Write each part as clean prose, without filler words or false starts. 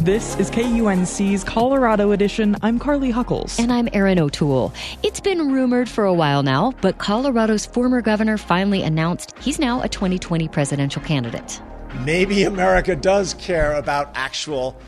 This is KUNC's Colorado edition. I'm Carly Huckles. And I'm Erin O'Toole. It's been rumored for a while now, but Colorado's former governor finally announced he's now a 2020 presidential candidate. Maybe America does care about actual,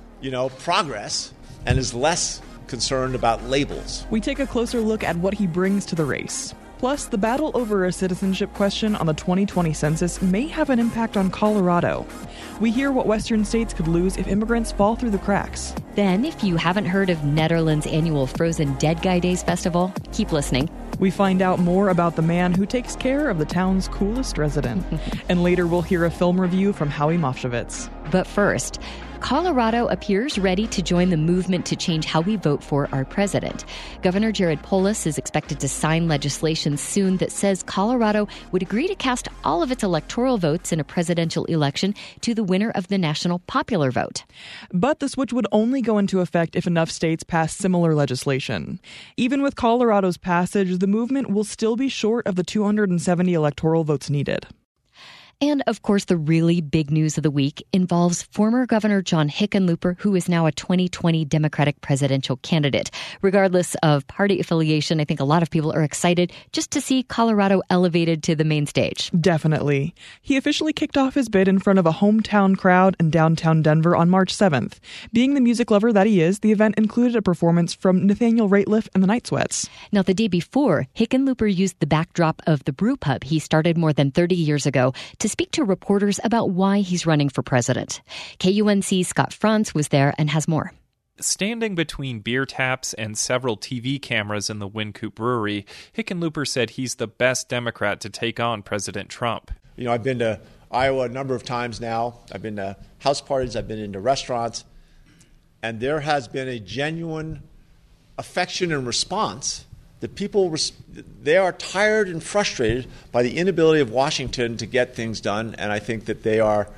progress and is less concerned about labels. We take a closer look at what he brings to the race. Plus, the battle over a citizenship question on the 2020 census may have an impact on Colorado. We hear what western states could lose if immigrants fall through the cracks. Then, if you haven't heard of Netherlands' annual Frozen Dead Guy Days festival, keep listening. We find out more about the man who takes care of the town's coolest resident. And later we'll hear a film review from Howie Mofshovitz. But first, Colorado appears ready to join the movement to change how we vote for our president. Governor Jared Polis is expected to sign legislation soon that says Colorado would agree to cast all of its electoral votes in a presidential election to the winner of the national popular vote. But the switch would only go into effect if enough states pass similar legislation. Even with Colorado's passage, the movement will still be short of the 270 electoral votes needed. And, of course, the really big news of the week involves former Governor John Hickenlooper, who is now a 2020 Democratic presidential candidate. Regardless of party affiliation, I think a lot of people are excited just to see Colorado elevated to the main stage. Definitely. He officially kicked off his bid in front of a hometown crowd in downtown Denver on March 7th. Being the music lover that he is, the event included a performance from Nathaniel Rateliff and the Night Sweats. Now, the day before, Hickenlooper used the backdrop of the brew pub he started more than 30 years ago to speak to reporters about why he's running for president. KUNC's Scott Franz was there and has more. Standing between beer taps and several TV cameras in the Wynkoop Brewery, Hickenlooper said he's the best Democrat to take on President Trump. I've been to Iowa a number of times now. I've been to house parties. I've been into restaurants. And there has been a genuine affection and response that people, they are tired and frustrated by the inability of Washington to get things done, and I think that they are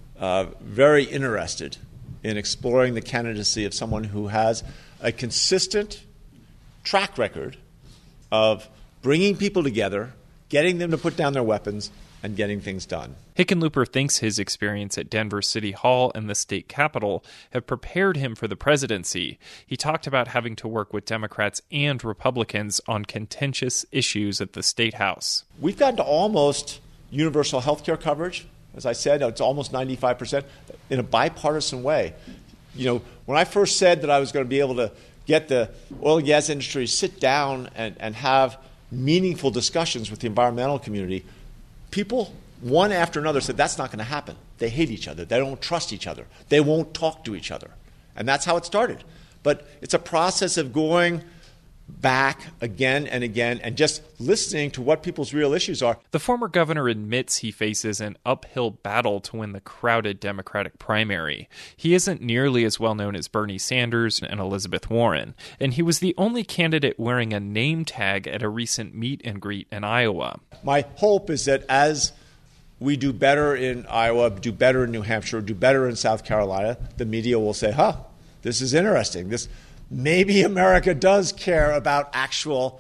very interested in exploring the candidacy of someone who has a consistent track record of bringing people together, getting them to put down their weapons, and getting things done. Hickenlooper thinks his experience at Denver City Hall and the state capitol have prepared him for the presidency. He talked about having to work with Democrats and Republicans on contentious issues at the State House. We've gotten to almost universal health care coverage. As I said, it's almost 95% in a bipartisan way. When I first said that I was going to be able to get the oil and gas industry to sit down and have meaningful discussions with the environmental community, people, one after another, said that's not going to happen. They hate each other. They don't trust each other. They won't talk to each other. And that's how it started. But it's a process of going back again and again and just listening to what people's real issues are. The former governor admits he faces an uphill battle to win the crowded Democratic primary. He isn't nearly as well known as Bernie Sanders and Elizabeth Warren, and he was the only candidate wearing a name tag at a recent meet and greet in Iowa. My hope is that as we do better in Iowa, do better in New Hampshire, do better in South Carolina, the media will say, this is interesting. Maybe America does care about actual,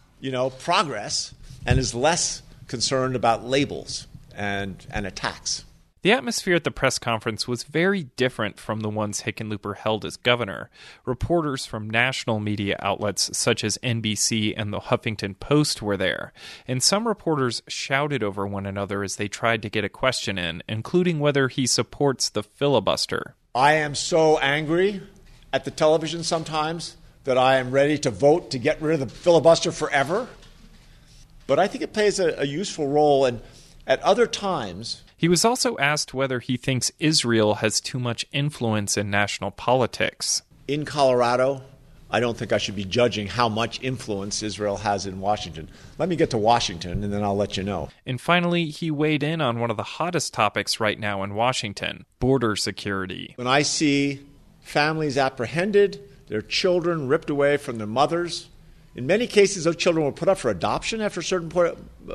progress and is less concerned about labels and attacks. The atmosphere at the press conference was very different from the ones Hickenlooper held as governor. Reporters from national media outlets such as NBC and the Huffington Post were there, and some reporters shouted over one another as they tried to get a question in, including whether he supports the filibuster. I am so angry at the television sometimes that I am ready to vote to get rid of the filibuster forever. But I think it plays a useful role, and at other times. He was also asked whether he thinks Israel has too much influence in national politics. In Colorado, I don't think I should be judging how much influence Israel has in Washington. Let me get to Washington, and then I'll let you know. And finally, he weighed in on one of the hottest topics right now in Washington, border security. When I see families apprehended, their children ripped away from their mothers, in many cases those children were put up for adoption after a certain point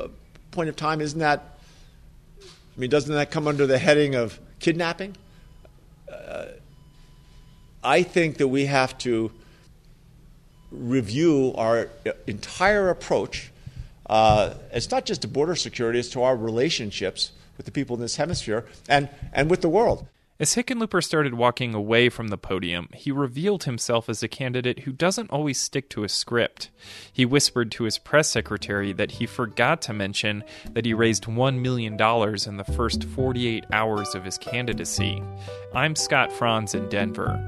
of time. Doesn't that come under the heading of kidnapping? I think that we have to review our entire approach. It's not just to border security, it's to our relationships with the people in this hemisphere and with the world. As Hickenlooper started walking away from the podium, he revealed himself as a candidate who doesn't always stick to a script. He whispered to his press secretary that he forgot to mention that he raised $1 million in the first 48 hours of his candidacy. I'm Scott Franz in Denver.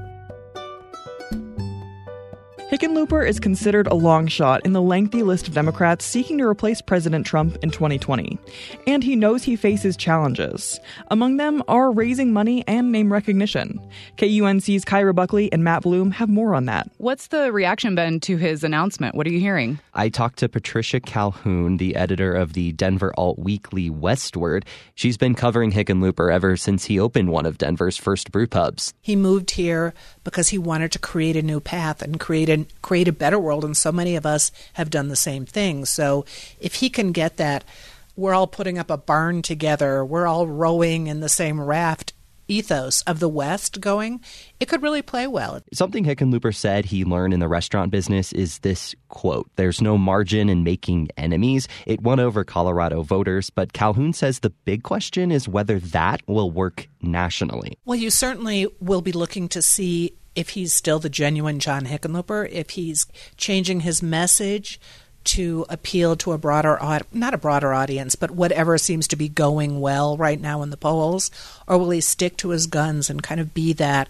Hickenlooper is considered a long shot in the lengthy list of Democrats seeking to replace President Trump in 2020. And he knows he faces challenges. Among them are raising money and name recognition. KUNC's Kyra Buckley and Matt Bloom have more on that. What's the reaction been to his announcement? What are you hearing? I talked to Patricia Calhoun, the editor of the Denver Alt Weekly Westward. She's been covering Hickenlooper ever since he opened one of Denver's first brew pubs. He moved here because he wanted to create a new path and create a better world, and so many of us have done the same thing. So if he can get that, we're all putting up a barn together, we're all rowing in the same raft ethos of the West going, it could really play well. Something Hickenlooper said he learned in the restaurant business is this quote, "There's no margin in making enemies." It won over Colorado voters, but Calhoun says the big question is whether that will work nationally. Well, you certainly will be looking to see if he's still the genuine John Hickenlooper, if he's changing his message to appeal to a broader, not a broader audience, but whatever seems to be going well right now in the polls, or will he stick to his guns and kind of be that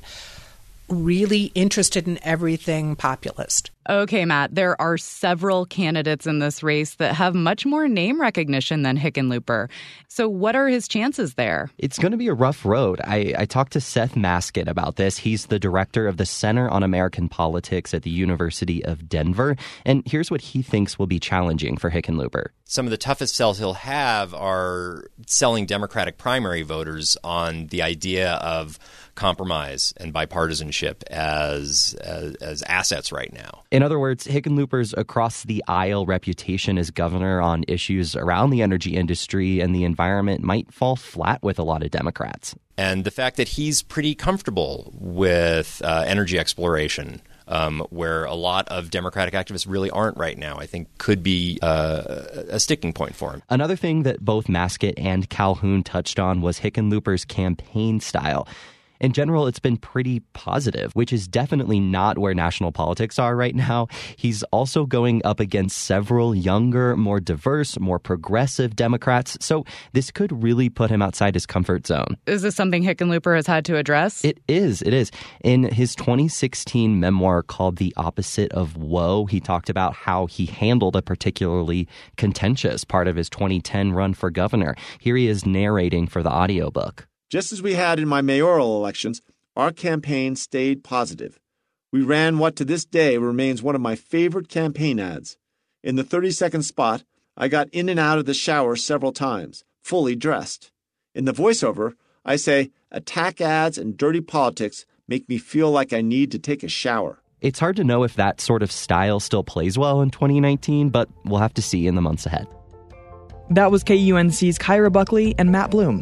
really interested in everything populist? Okay, Matt, there are several candidates in this race that have much more name recognition than Hickenlooper. So what are his chances there? It's going to be a rough road. I talked to Seth Maskett about this. He's the director of the Center on American Politics at the University of Denver. And here's what he thinks will be challenging for Hickenlooper. Some of the toughest sells he'll have are selling Democratic primary voters on the idea of compromise and bipartisanship as assets right now. In other words, Hickenlooper's across-the-aisle reputation as governor on issues around the energy industry and the environment might fall flat with a lot of Democrats. And the fact that he's pretty comfortable with energy exploration, where a lot of Democratic activists really aren't right now, I think could be a sticking point for him. Another thing that both Maskett and Calhoun touched on was Hickenlooper's campaign style. In general, it's been pretty positive, which is definitely not where national politics are right now. He's also going up against several younger, more diverse, more progressive Democrats. So this could really put him outside his comfort zone. Is this something Hickenlooper has had to address? It is. In his 2016 memoir called The Opposite of Woe, he talked about how he handled a particularly contentious part of his 2010 run for governor. Here he is narrating for the audiobook. Just as we had in my mayoral elections, our campaign stayed positive. We ran what to this day remains one of my favorite campaign ads. In the 30-second spot, I got in and out of the shower several times, fully dressed. In the voiceover, I say, attack ads and dirty politics make me feel like I need to take a shower. It's hard to know if that sort of style still plays well in 2019, but we'll have to see in the months ahead. That was KUNC's Kyra Buckley and Matt Bloom.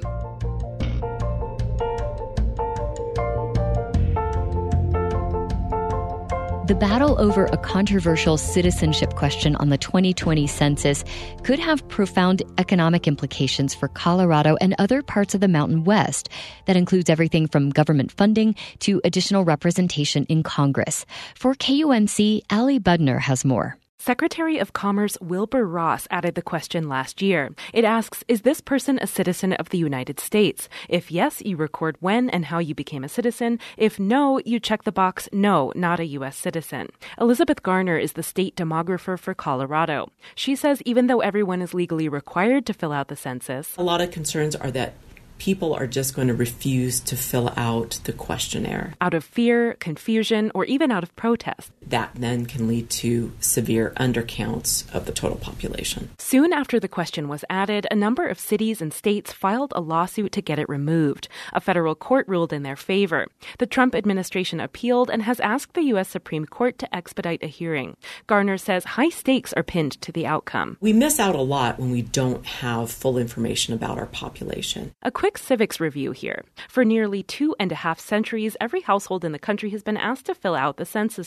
The battle over a controversial citizenship question on the 2020 census could have profound economic implications for Colorado and other parts of the Mountain West. That includes everything from government funding to additional representation in Congress. For KUNC, Allie Budner has more. Secretary of Commerce Wilbur Ross added the question last year. It asks, is this person a citizen of the United States? If yes, you record when and how you became a citizen. If no, you check the box, no, not a U.S. citizen. Elizabeth Garner is the state demographer for Colorado. She says even though everyone is legally required to fill out the census, a lot of concerns are that people are just going to refuse to fill out the questionnaire. Out of fear, confusion, or even out of protest. That then can lead to severe undercounts of the total population. Soon after the question was added, a number of cities and states filed a lawsuit to get it removed. A federal court ruled in their favor. The Trump administration appealed and has asked the U.S. Supreme Court to expedite a hearing. Garner says high stakes are pinned to the outcome. We miss out a lot when we don't have full information about our population. A quick civics review here. For nearly 2.5 centuries, every household in the country has been asked to fill out the census form.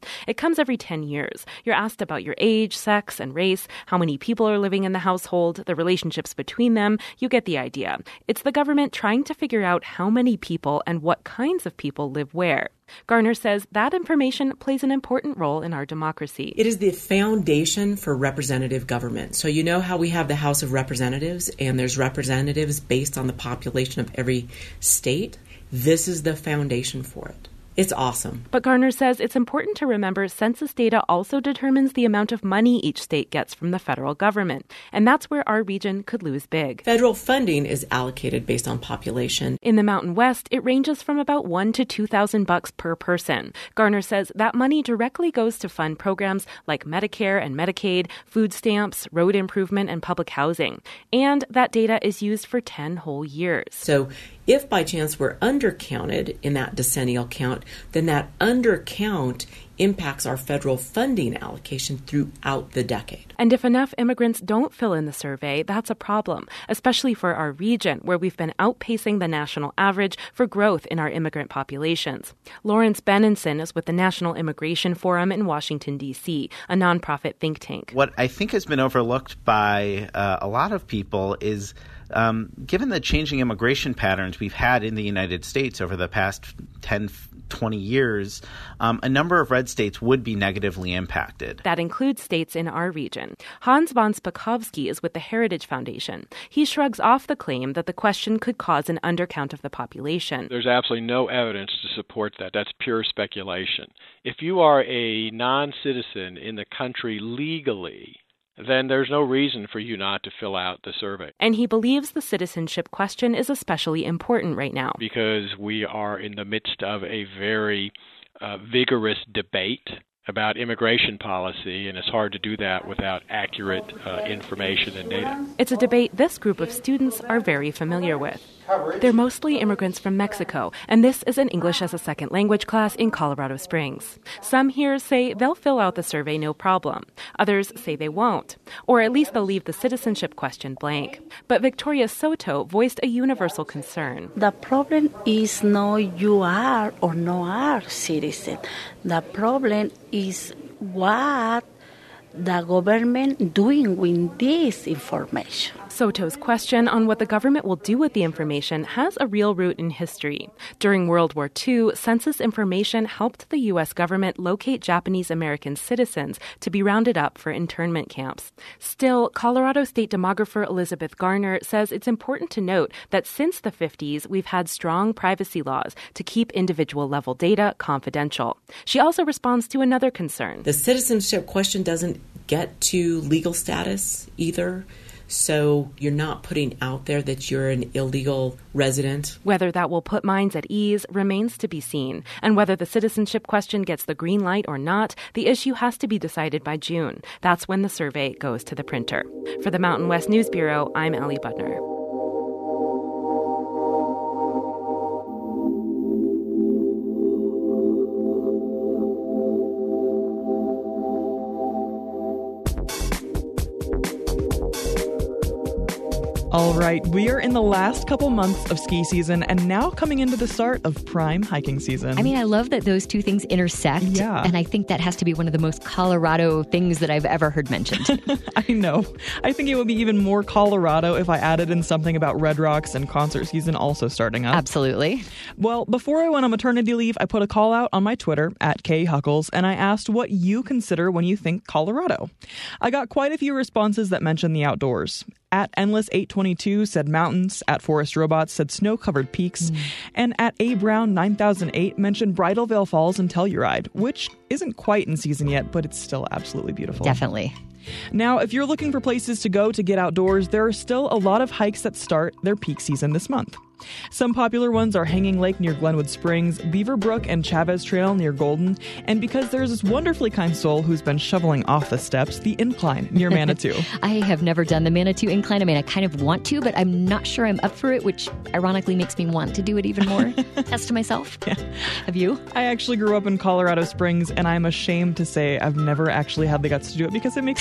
It comes every 10 years. You're asked about your age, sex, and race, how many people are living in the household, the relationships between them. You get the idea. It's the government trying to figure out how many people and what kinds of people live where. Garner says that information plays an important role in our democracy. It is the foundation for representative government. So you know how we have the House of Representatives, and there's representatives based on the population of every state? This is the foundation for it. It's awesome. But Garner says it's important to remember census data also determines the amount of money each state gets from the federal government. And that's where our region could lose big. Federal funding is allocated based on population. In the Mountain West, it ranges from about $1,000 to $2,000 per person. Garner says that money directly goes to fund programs like Medicare and Medicaid, food stamps, road improvement, and public housing. And that data is used for 10 whole years. So if by chance we're undercounted in that decennial count, then that undercount impacts our federal funding allocation throughout the decade. And if enough immigrants don't fill in the survey, that's a problem, especially for our region, where we've been outpacing the national average for growth in our immigrant populations. Lawrence Benenson is with the National Immigration Forum in Washington, D.C., a nonprofit think tank. What I think has been overlooked by a lot of people is given the changing immigration patterns we've had in the United States over the past 10, 20 years, a number of red states would be negatively impacted. That includes states in our region. Hans von Spakovsky is with the Heritage Foundation. He shrugs off the claim that the question could cause an undercount of the population. There's absolutely no evidence to support that. That's pure speculation. If you are a non-citizen in the country legally, then there's no reason for you not to fill out the survey. And he believes the citizenship question is especially important right now. Because we are in the midst of a very vigorous debate about immigration policy, and it's hard to do that without accurate information and data. It's a debate this group of students are very familiar with. They're mostly immigrants from Mexico, and this is an English as a second language class in Colorado Springs. Some here say they'll fill out the survey no problem. Others say they won't, or at least they'll leave the citizenship question blank. But Victoria Soto voiced a universal concern. The problem is no you are or no are citizen. The problem is what the government doing with this information. Soto's question on what the government will do with the information has a real root in history. During World War II, census information helped the U.S. government locate Japanese American citizens to be rounded up for internment camps. Still, Colorado State demographer Elizabeth Garner says it's important to note that since the 50s, we've had strong privacy laws to keep individual-level data confidential. She also responds to another concern. The citizenship question doesn't get to legal status either. So you're not putting out there that you're an illegal resident. Whether that will put minds at ease remains to be seen. And whether the citizenship question gets the green light or not, the issue has to be decided by June. That's when the survey goes to the printer. For the Mountain West News Bureau, I'm Allie Budner. All right, we are in the last couple months of ski season and now coming into the start of prime hiking season. I mean, I love that those two things intersect. Yeah. And I think that has to be one of the most Colorado things that I've ever heard mentioned. I know. I think it would be even more Colorado if I added in something about Red Rocks and concert season also starting up. Absolutely. Well, before I went on maternity leave, I put a call out on my Twitter @KHuckles, and I asked what you consider when you think Colorado. I got quite a few responses that mentioned the outdoors. @Endless822 said mountains, @ForestRobots said snow-covered peaks, and @ABrown9008 mentioned Bridal Veil Falls and Telluride, which isn't quite in season yet, but it's still absolutely beautiful. Definitely. Now, if you're looking for places to go to get outdoors, there are still a lot of hikes that start their peak season this month. Some popular ones are Hanging Lake near Glenwood Springs, Beaver Brook and Chavez Trail near Golden, and because there's this wonderfully kind soul who's been shoveling off the steps, the Incline near Manitou. I have never done the Manitou Incline. I mean, I kind of want to, but I'm not sure I'm up for it, which ironically makes me want to do it even more. Test to myself. Yeah. Have you? I actually grew up in Colorado Springs, and I'm ashamed to say I've never actually had the guts to do it because it makes me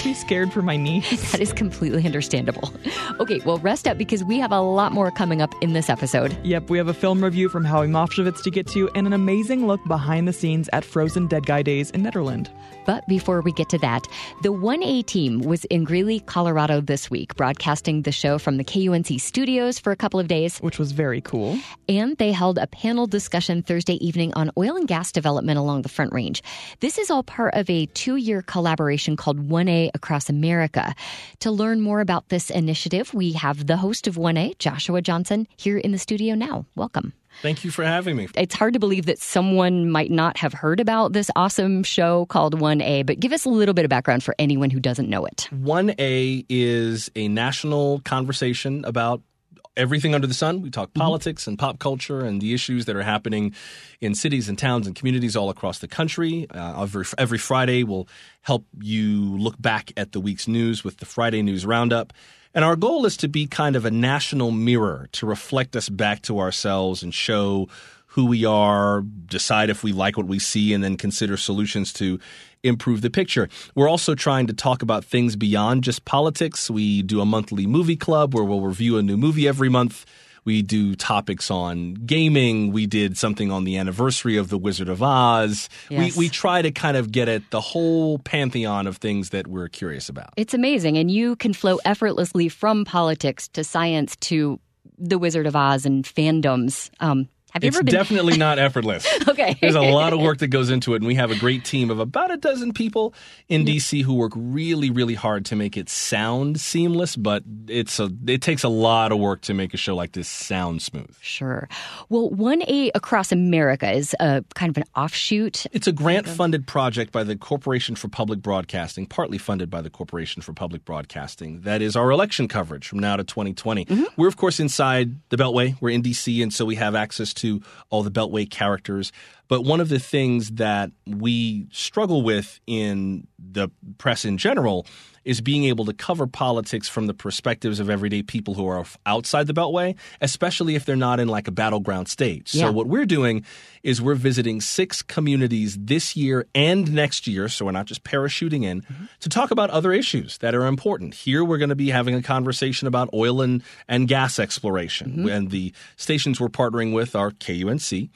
be scared for my niece. That is completely understandable. Okay, well, rest up because we have a lot more coming up in this episode. Yep, we have a film review from Howie Mofshevitz to get to and an amazing look behind the scenes at Frozen Dead Guy Days in Netherlands. But before we get to that, the 1A team was in Greeley, Colorado this week, broadcasting the show from the KUNC studios for a couple of days. Which was very cool. And they held a panel discussion Thursday evening on oil and gas development along the Front Range. This is all part of a 2-year collaboration called 1A Across America. To learn more about this initiative, we have the host of 1A, Joshua Johnson, here in the studio now. Welcome. Thank you for having me. It's hard to believe that someone might not have heard about this awesome show called 1A, but give us a little bit of background for anyone who doesn't know it. 1A is a national conversation about everything under the sun. We talk politics and pop culture and the issues that are happening in cities and towns and communities all across the country. Every Friday, we'll help you look back at the week's news with the Friday News Roundup. And our goal is to be kind of a national mirror to reflect us back to ourselves and show who we are, decide if we like what we see, and then consider solutions to improve the picture. We're also trying to talk about things beyond just politics. We do a monthly movie club where we'll review a new movie every month. We do topics on gaming. We did something on the anniversary of The Wizard of Oz. Yes. We try to kind of get at the whole pantheon of things that we're curious about. It's amazing. And you can flow effortlessly from politics to science to The Wizard of Oz and fandoms. Have you ever been... definitely not effortless. Okay. There's a lot of work that goes into it, and we have a great team of about a dozen people in D.C. who work really, really hard to make it sound seamless, but it takes a lot of work to make a show like this sound smooth. Sure. Well, 1A Across America is a kind of an offshoot. It's a grant-funded project by the Corporation for Public Broadcasting, partly funded by the Corporation for Public Broadcasting. That is our election coverage from now to 2020. We're, of course, inside the Beltway. We're in D.C., and so we have access to all the Beltway characters. But one of the things that we struggle with in the press in general is being able to cover politics from the perspectives of everyday people who are outside the Beltway, especially if they're not in like a battleground state. Yeah. So what we're doing is we're visiting 6 communities this year and next year, so we're not just parachuting in, to talk about other issues that are important. Here we're going to be having a conversation about oil and gas exploration. And the stations we're partnering with are KUNC,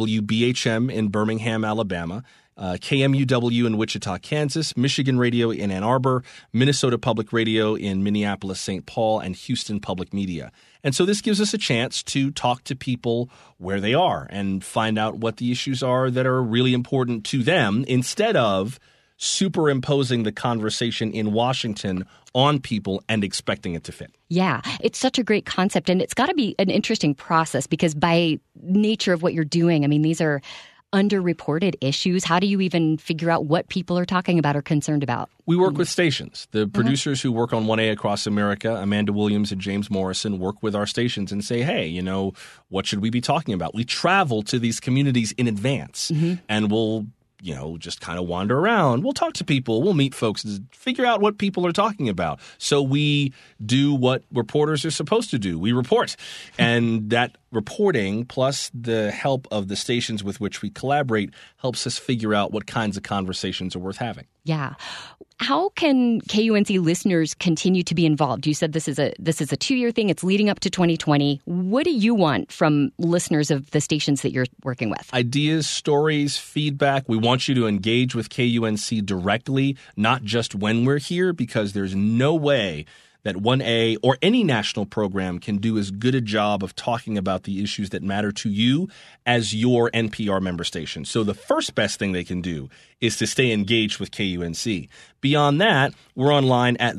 WBHM in Birmingham, Alabama, KMUW in Wichita, Kansas, Michigan Radio in Ann Arbor, Minnesota Public Radio in Minneapolis, St. Paul, and Houston Public Media. And so this gives us a chance to talk to people where they are and find out what the issues are that are really important to them instead of superimposing the conversation in Washington on people and expecting it to fit. Yeah, it's such a great concept, and it's got to be an interesting process because by nature of what you're doing, I mean, these are underreported issues. How do you even figure out what people are talking about or concerned about? We work with stations. The producers who work on 1A Across America, Amanda Williams and James Morrison, work with our stations and say, hey, you know, what should we be talking about? We travel to these communities in advance and we'll just kind of wander around. We'll talk to people. We'll meet folks and figure out what people are talking about. So we do what reporters are supposed to do. We report. And that reporting plus the help of the stations with which we collaborate helps us figure out what kinds of conversations are worth having. Yeah. How can KUNC listeners continue to be involved? You said this is a 2-year thing. It's leading up to 2020. What do you want from listeners of the stations that you're working with? Ideas, stories, feedback. We want you to engage with KUNC directly, not just when we're here, because there's no way that 1A or any national program can do as good a job of talking about the issues that matter to you as your NPR member station. So the first best thing they can do is to stay engaged with KUNC. Beyond that, we're online at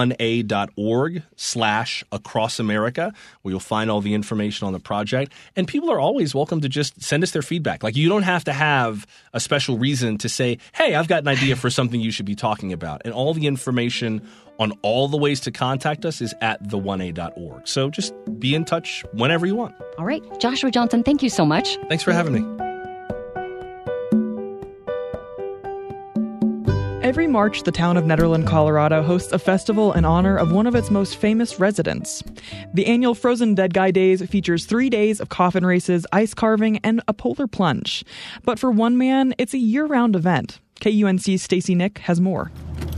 the1a.org/acrossamerica, where you'll find all the information on the project. And people are always welcome to just send us their feedback. Like, you don't have to have a special reason to say, hey, I've got an idea for something you should be talking about. And all the information on all the ways to contact us is at the1a.org. So just be in touch whenever you want. All right. Joshua Johnson, thank you so much. Thanks for having me. Every March, the town of Nederland, Colorado hosts a festival in honor of one of its most famous residents. The annual Frozen Dead Guy Days features 3 days of coffin races, ice carving, and a polar plunge. But for one man, it's a year-round event. KUNC's Stacey Nick has more.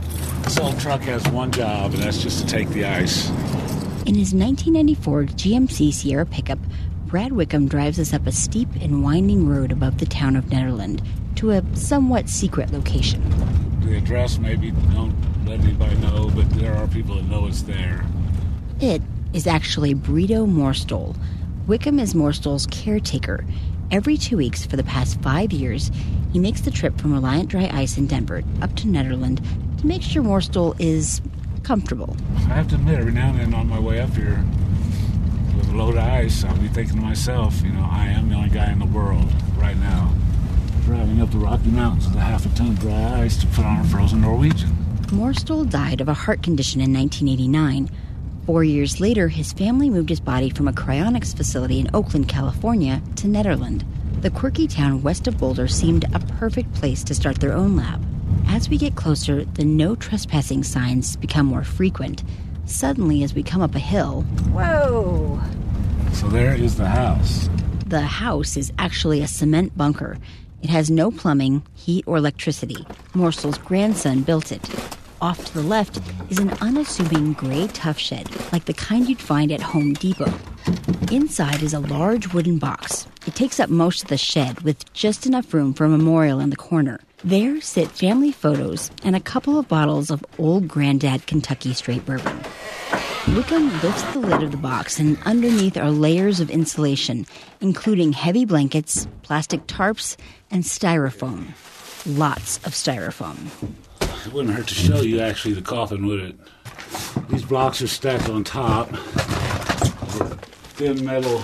This old truck has one job, and that's just to take the ice. In his 1994 GMC Sierra pickup, Brad Wickham drives us up a steep and winding road above the town of Nederland to a somewhat secret location. The address maybe don't let anybody know, but there are people that know it's there. It is actually Brito Moorstol. Wickham is Moorstol's caretaker. Every 2 weeks for the past 5 years, he makes the trip from Reliant Dry Ice in Denver up to Nederland to make sure Moorstol is comfortable. I have to admit, every now and then on my way up here with a load of ice, I'll be thinking to myself, I am the only guy in the world right now driving up the Rocky Mountains with a half a ton of dry ice to put on a frozen Norwegian. Moorstol died of a heart condition in 1989. 4 years later, his family moved his body from a cryonics facility in Oakland, California, to Nederland. The quirky town west of Boulder seemed a perfect place to start their own lab. As we get closer, the no trespassing signs become more frequent. Suddenly, as we come up a hill... Whoa! So there is the house. The house is actually a cement bunker. It has no plumbing, heat, or electricity. Moorstol's grandson built it. Off to the left is an unassuming gray tough shed, like the kind you'd find at Home Depot. Inside is a large wooden box. It takes up most of the shed, with just enough room for a memorial in the corner. There sit family photos and a couple of bottles of old Granddad Kentucky Straight Bourbon. Wickham lifts the lid of the box, and underneath are layers of insulation, including heavy blankets, plastic tarps, and styrofoam. Lots of styrofoam. It wouldn't hurt to show you, actually, the coffin, would it? These blocks are stacked on top of a thin metal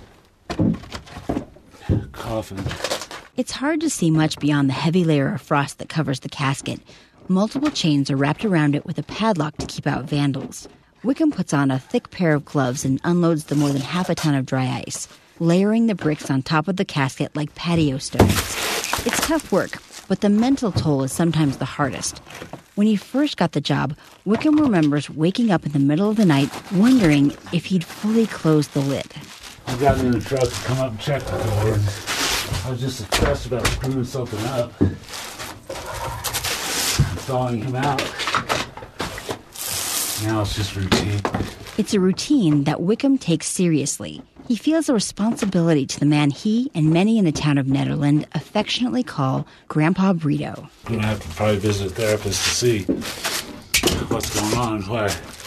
coffin. It's hard to see much beyond the heavy layer of frost that covers the casket. Multiple chains are wrapped around it with a padlock to keep out vandals. Wickham puts on a thick pair of gloves and unloads the more than half a ton of dry ice, layering the bricks on top of the casket like patio stones. It's tough work, but the mental toll is sometimes the hardest. When he first got the job, Wickham remembers waking up in the middle of the night wondering if he'd fully closed the lid. I got in the truck to come up and check the door, and I was just stressed about screwing something up and thawing him out. Now it's just routine. It's a routine that Wickham takes seriously. He feels a responsibility to the man he and many in the town of Nederland affectionately call Grandpa Brito. I'm going to have to probably visit a therapist to see what's going on. Why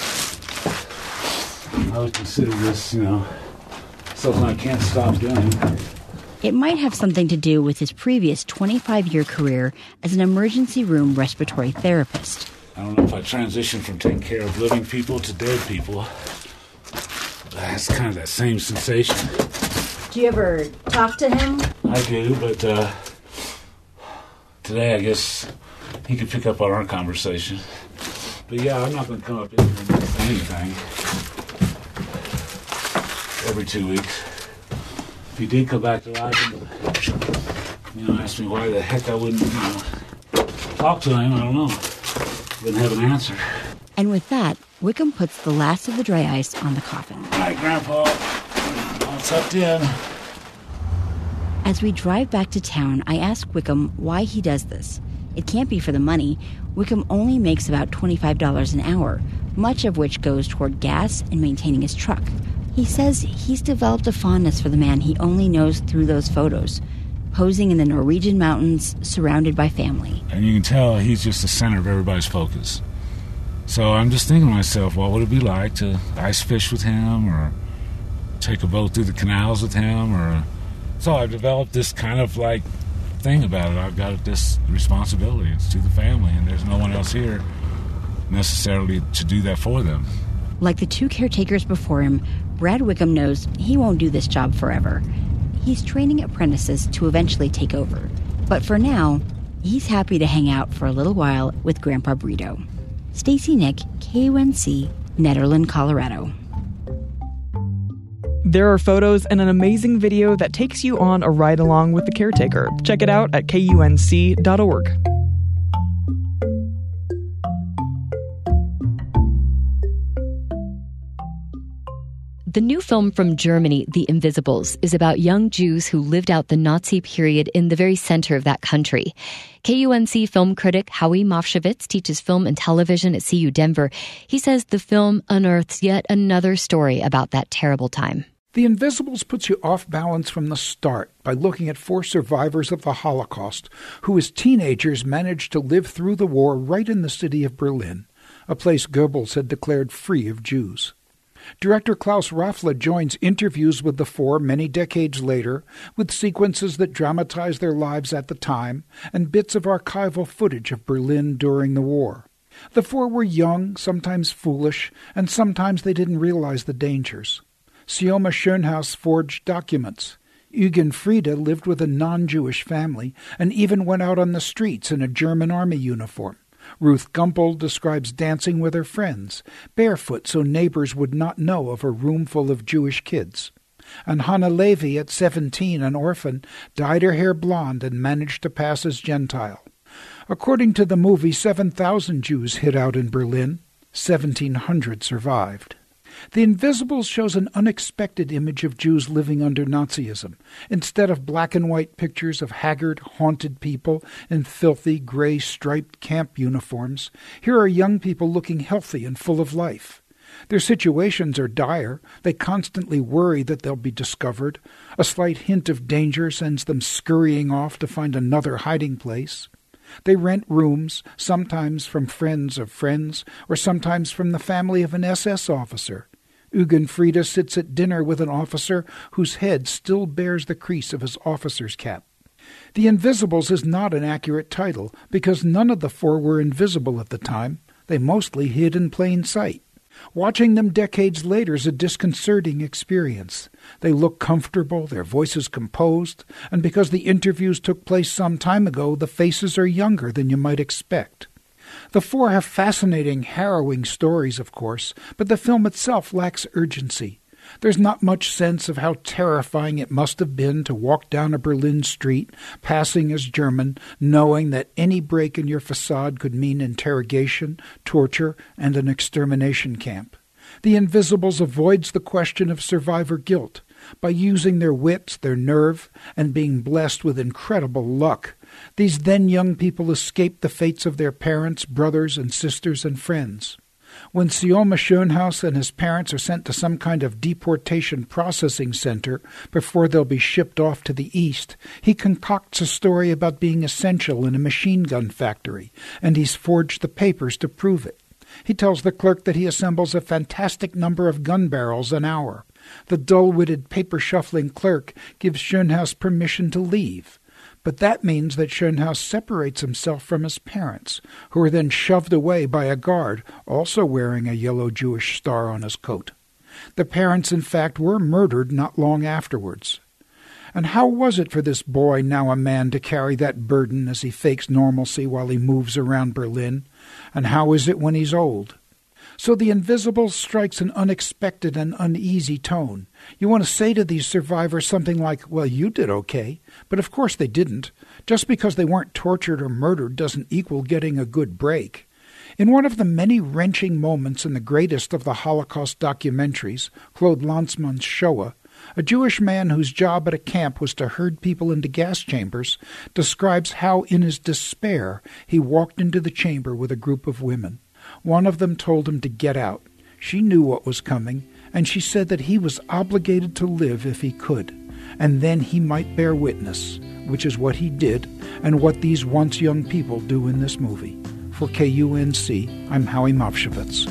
I would consider this, something I can't stop doing. It might have something to do with his previous 25-year career as an emergency room respiratory therapist. I don't know if I transitioned from taking care of living people to dead people. It's kind of that same sensation. Do you ever talk to him? I do, but today I guess he could pick up on our conversation. But yeah, I'm not going to come up here and say anything every 2 weeks. If he did come back to life and, ask me why the heck I wouldn't, talk to him, I don't know. Wouldn't have an answer. And with that, Wickham puts the last of the dry ice on the coffin. All right, Grandpa. All tucked in. As we drive back to town, I ask Wickham why he does this. It can't be for the money. Wickham only makes about $25 an hour, much of which goes toward gas and maintaining his truck. He says he's developed a fondness for the man he only knows through those photos, posing in the Norwegian mountains, surrounded by family. And you can tell he's just the center of everybody's focus. So I'm just thinking to myself, what would it be like to ice fish with him or take a boat through the canals with him? So I've developed this kind of thing about it. I've got this responsibility. It's to the family, and there's no one else here necessarily to do that for them. Like the two caretakers before him, Brad Wickham knows he won't do this job forever. He's training apprentices to eventually take over. But for now, he's happy to hang out for a little while with Grandpa Brito. Stacy Nick, KUNC, Nederland, Colorado. There are photos and an amazing video that takes you on a ride along with the caretaker. Check it out at kunc.org. The new film from Germany, The Invisibles, is about young Jews who lived out the Nazi period in the very center of that country. KUNC film critic Howie Mofshevitz teaches film and television at CU Denver. He says the film unearths yet another story about that terrible time. The Invisibles puts you off balance from the start by looking at 4 survivors of the Holocaust who as teenagers managed to live through the war right in the city of Berlin, a place Goebbels had declared free of Jews. Director Klaus Raffle joins interviews with the 4 many decades later with sequences that dramatize their lives at the time and bits of archival footage of Berlin during the war. The 4 were young, sometimes foolish, and sometimes they didn't realize the dangers. Sioma Schönhaus forged documents. Eugen Friede lived with a non-Jewish family and even went out on the streets in a German army uniform. Ruth Gumpel describes dancing with her friends, barefoot so neighbors would not know of a room full of Jewish kids. And Hannah Levy, at 17, an orphan, dyed her hair blonde and managed to pass as Gentile. According to the movie, 7,000 Jews hid out in Berlin. 1,700 survived. The Invisibles shows an unexpected image of Jews living under Nazism. Instead of black and white pictures of haggard, haunted people in filthy, gray, striped camp uniforms, here are young people looking healthy and full of life. Their situations are dire. They constantly worry that they'll be discovered. A slight hint of danger sends them scurrying off to find another hiding place. They rent rooms, sometimes from friends of friends, or sometimes from the family of an SS officer. Eugen Friede sits at dinner with an officer whose head still bears the crease of his officer's cap. The Invisibles is not an accurate title, because none of the 4 were invisible at the time. They mostly hid in plain sight. Watching them decades later is a disconcerting experience. They look comfortable, their voices composed, and because the interviews took place some time ago, the faces are younger than you might expect. The 4 have fascinating, harrowing stories, of course, but the film itself lacks urgency. There's not much sense of how terrifying it must have been to walk down a Berlin street, passing as German, knowing that any break in your facade could mean interrogation, torture, and an extermination camp. The Invisibles avoids the question of survivor guilt by using their wits, their nerve, and being blessed with incredible luck. These then young people escape the fates of their parents, brothers, and sisters and friends. When Sioma Schönhaus and his parents are sent to some kind of deportation processing center before they'll be shipped off to the east, he concocts a story about being essential in a machine gun factory, and he's forged the papers to prove it. He tells the clerk that he assembles a fantastic number of gun barrels an hour. The dull-witted, paper-shuffling clerk gives Schönhaus permission to leave. But that means that Schönhaus separates himself from his parents, who are then shoved away by a guard, also wearing a yellow Jewish star on his coat. The parents, in fact, were murdered not long afterwards. And how was it for this boy, now a man, to carry that burden as he fakes normalcy while he moves around Berlin? And how is it when he's old? So The Invisibles strikes an unexpected and uneasy tone. You want to say to these survivors something like, well, you did okay, but of course they didn't. Just because they weren't tortured or murdered doesn't equal getting a good break. In one of the many wrenching moments in the greatest of the Holocaust documentaries, Claude Lanzmann's Shoah, a Jewish man whose job at a camp was to herd people into gas chambers, describes how in his despair he walked into the chamber with a group of women. One of them told him to get out. She knew what was coming, and she said that he was obligated to live if he could, and then he might bear witness, which is what he did, and what these once young people do in this movie. For KUNC, I'm Howie Mofshevitz.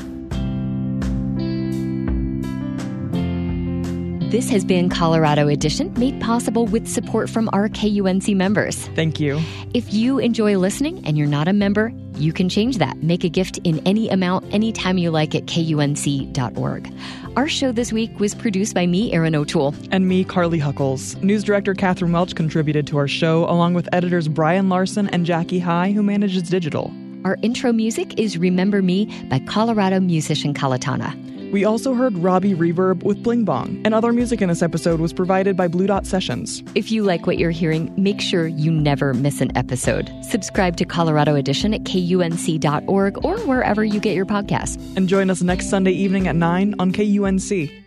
This has been Colorado Edition, made possible with support from our KUNC members. Thank you. If you enjoy listening and you're not a member, you can change that. Make a gift in any amount, anytime you like at KUNC.org. Our show this week was produced by me, Erin O'Toole. And me, Carly Huckles. News director Catherine Welch contributed to our show, along with editors Brian Larson and Jackie High, who manages digital. Our intro music is Remember Me by Colorado musician Calatana. We also heard Robbie Reverb with Bling Bong, and other music in this episode was provided by Blue Dot Sessions. If you like what you're hearing, make sure you never miss an episode. Subscribe to Colorado Edition at KUNC.org or wherever you get your podcasts. And join us next Sunday evening at 9 on KUNC.